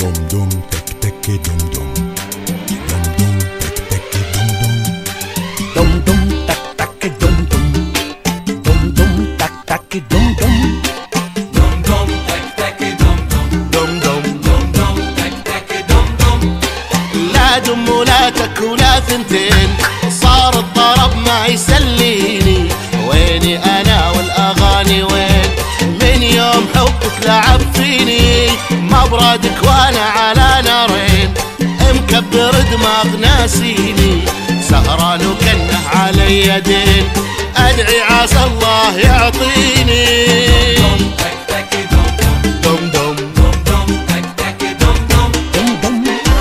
دم دم تك تك دم دم دم دم تك تك دم دم دم دم تك تك دم دم دم دم تك تك دم دم دم دم تك تك دم دم دم دم دم دم تك تك دم دم. لا دم ولا تك ولا ثنتين، صار الطرب ما يسليني. ويني انا والاغاني وين؟ من يوم حبك لعب فيني، ما برادك وانا على نارين. مكبر دماغ ناسيني، سهران وكنه علي دين. ادعي عسى الله يعطيني. دم تك تك دم دم دم دم دم دم تك تك دم دم. دم دم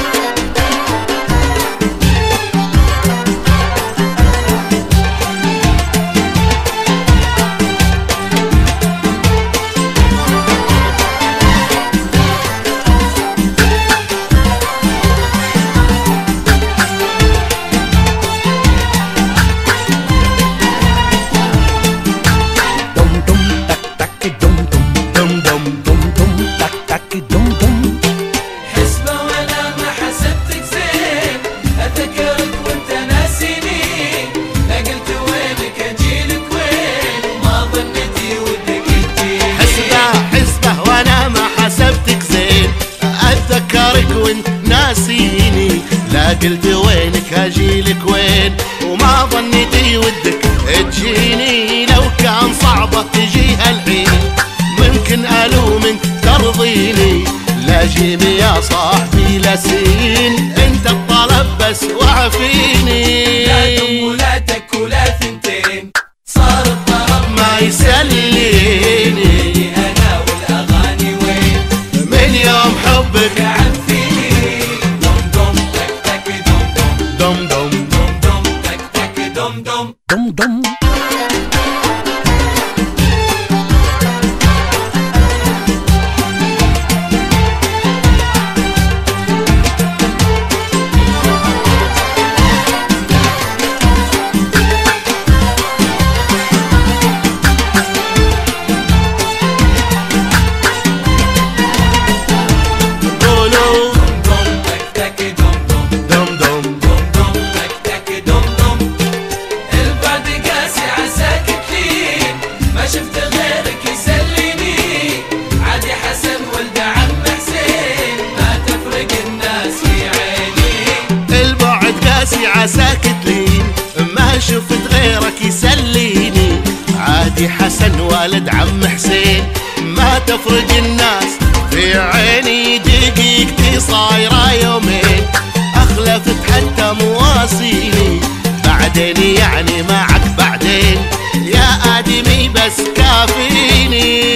حسبة وانا ما حسبتك زين، اذكرك وانت ناسيني. لا قلت وينك اجيلك وين، وما ظنيتي ودك تجيني. حسبة وانا ما حسبتك زين، اتذكرك وانت ناسيني. لا قلت وينك اجيلك وين، وما ظنيتي ودك تجيني. لو كان صعبة تجيها الحين، ممكن الومك ترضيني. لا جيمي يا صاحبي لا سين، انت الطلب بس وعفيني. لا دم ولا تك ولا ثنتين، صار الطرب ما يسليني. انا والاغاني وين؟ من يوم حبك قاعد فيني. دم دم تك تك دم دم دم دم دم دم تك تك دم دم. دم دم قولوا دم تك تك دم دم دم دم دم دم تك تك دم دم. البعد قاسي عساك تلين، ما شفت غيرك يسليني. عادي حسن ولد عم حسين، ما تفرق الناس في عيني. البعد قاسي عساك تلين، ما شفت غيرك يسليني. عادي حسن والد عم حسين، ما تفرق الناس في عيني. دقيقتي صايرة يومين، اخلفت حتى مواسيني. بعدين يعني معك بعدين، يا آدمي بس كافيني.